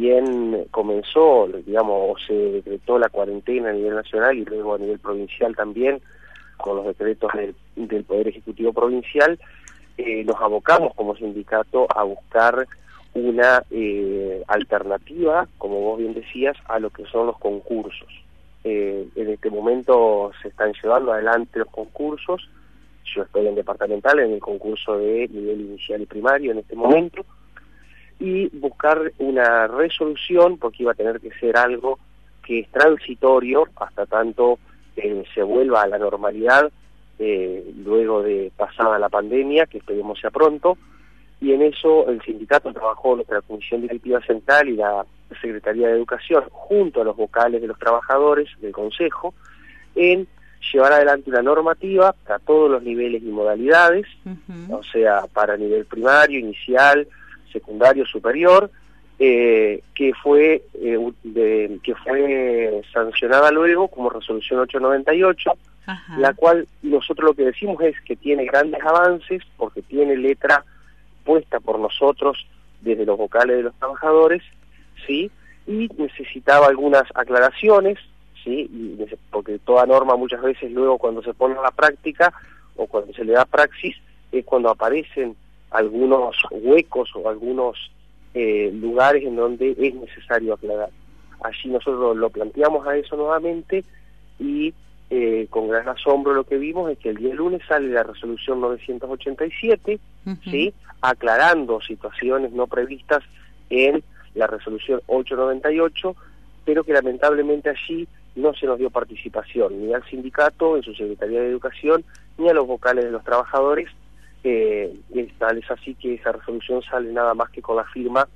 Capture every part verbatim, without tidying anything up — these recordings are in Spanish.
bien comenzó, digamos, se decretó la cuarentena a nivel nacional y luego a nivel provincial también, con los decretos del, del Poder Ejecutivo Provincial, eh, nos abocamos como sindicato a buscar una eh, alternativa, como vos bien decías, a lo que son los concursos. Eh, en este momento se están llevando adelante los concursos. Yo estoy en departamental en el concurso de nivel inicial y primario en este momento, y buscar una resolución, porque iba a tener que ser algo que es transitorio hasta tanto eh, se vuelva a la normalidad eh, luego de pasada la pandemia, que esperemos sea pronto, y en eso el sindicato trabajó, nuestra Comisión Directiva Central y la Secretaría de Educación, junto a los vocales de los trabajadores del Consejo, en llevar adelante una normativa para todos los niveles y modalidades, uh-huh. o sea, para nivel primario, inicial, secundario, superior, eh, que fue eh, de, que fue sancionada luego como resolución ocho noventa y ocho, uh-huh. la cual nosotros lo que decimos es que tiene grandes avances porque tiene letra puesta por nosotros desde los vocales de los trabajadores, sí, y necesitaba algunas aclaraciones, sí, y porque toda norma muchas veces luego cuando se pone a la práctica o cuando se le da praxis es cuando aparecen algunos huecos o algunos eh, lugares en donde es necesario aclarar. Allí nosotros lo planteamos a eso nuevamente y eh, con gran asombro lo que vimos es que el día lunes sale la resolución novecientos ochenta y siete, uh-huh. ¿sí?, aclarando situaciones no previstas en la resolución ocho noventa y ocho, pero que lamentablemente allí no se nos dio participación ni al sindicato en su Secretaría de Educación ni a los vocales de los trabajadores. Eh, es, tal es así que esa resolución sale nada más que con la firma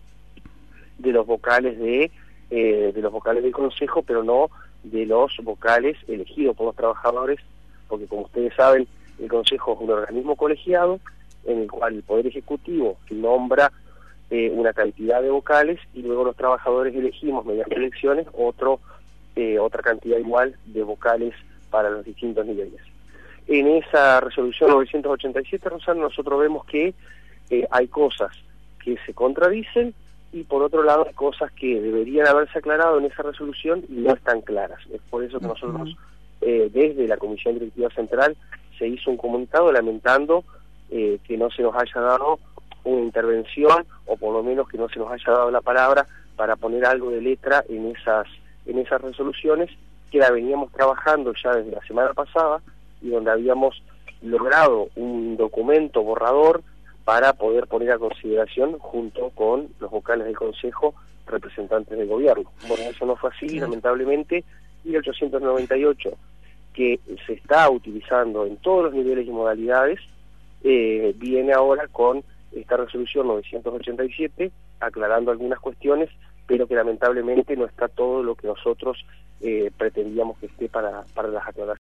de los vocales de eh, de los vocales del Consejo, pero no de los vocales elegidos por los trabajadores, porque como ustedes saben, el Consejo es un organismo colegiado en el cual el Poder Ejecutivo nombra eh, una cantidad de vocales y luego los trabajadores elegimos mediante elecciones otro eh, otra cantidad igual de vocales para los distintos niveles. En esa resolución novecientos ochenta y siete, Rosana, nosotros vemos que eh, hay cosas que se contradicen y por otro lado hay cosas que deberían haberse aclarado en esa resolución y no están claras. Es por eso que uh-huh. nosotros, eh, desde la Comisión Directiva Central, se hizo un comunicado lamentando eh, que no se nos haya dado una intervención o por lo menos que no se nos haya dado la palabra para poner algo de letra en esas, en esas resoluciones que la veníamos trabajando ya desde la semana pasada y donde habíamos logrado un documento borrador para poder poner a consideración junto con los vocales del Consejo, representantes del gobierno. Bueno, eso no fue así, sí. lamentablemente, y el ochocientos noventa y ocho, que se está utilizando en todos los niveles y modalidades, eh, viene ahora con esta resolución novecientos ochenta y siete, aclarando algunas cuestiones, pero que lamentablemente no está todo lo que nosotros eh, pretendíamos que esté para, para las aclaraciones.